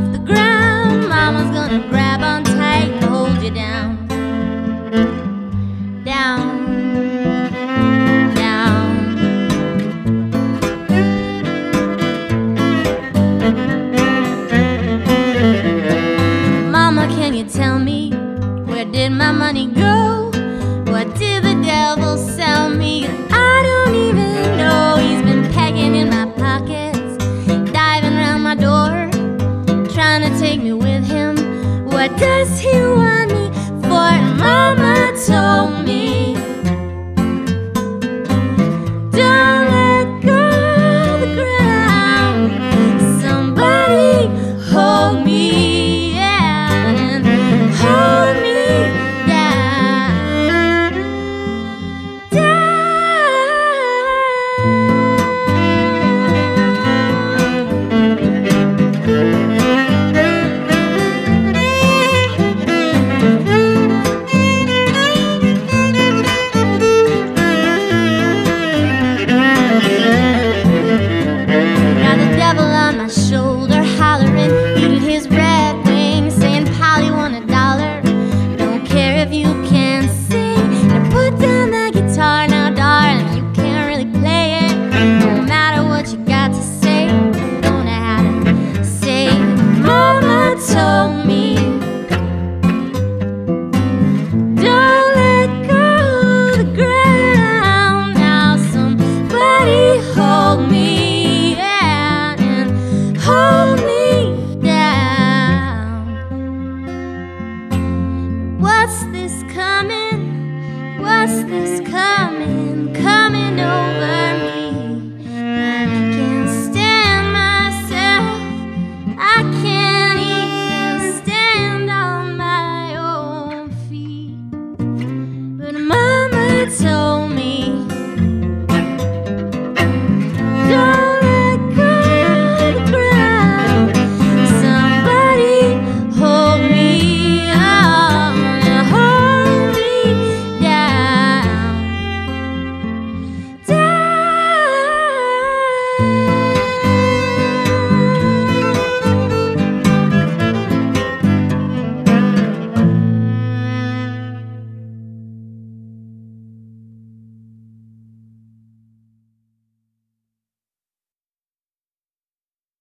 off the ground, Mama's gonna grab on tight and hold you down. Down, down. Mama, can you tell me, where did my money go? What did the devil sell me? I don't even know. He's been pegging in my pockets, diving round my door, trying to take me with him. What does he